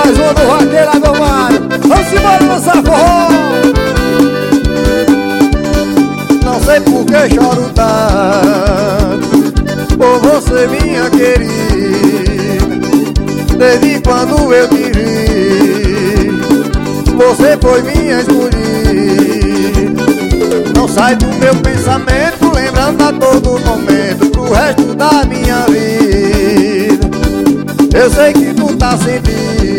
mais uma do Vaqueiro Adomário. Vamos embora dançar forró. Não sei por que choro tanto por você, minha querida. Desde quando eu te vi, você foi minha escolhida. Não sai do meu pensamento, lembrando a todo momento pro resto da minha vida. Eu sei que tu tá sentindo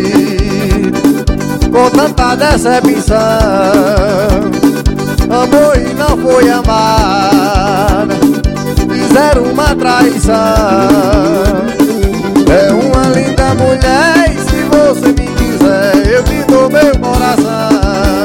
com tanta decepção. Amor e não foi amada, fizeram uma traição. É uma linda mulher e se você me quiser eu te dou meu coração.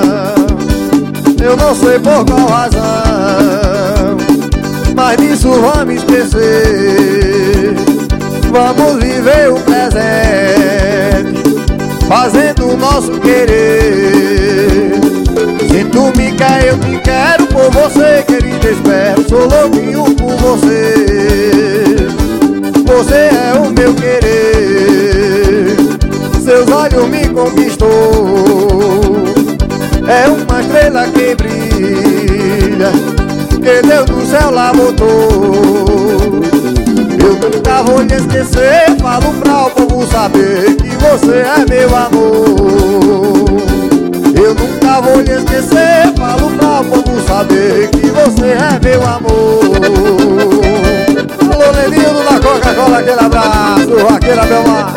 Eu não sei por qual razão, mas disso vamos esquecer. Vamos viver o presente, fazendo o nosso querer. Se tu me quer, eu te quero, por você, querida, espero. Sou louquinho por você, você é o meu querer. Seus olhos me conquistou, é uma estrela que brilha, que Deus do céu lá botou. Eu nunca vou lhe esquecer, falo pra o povo saber que você é meu amor. Eu nunca vou lhe esquecer, falo pra o povo saber que você é meu amor. Alô, Lenildo da Coca-Cola, aquele abraço, Vaqueiro Adomário.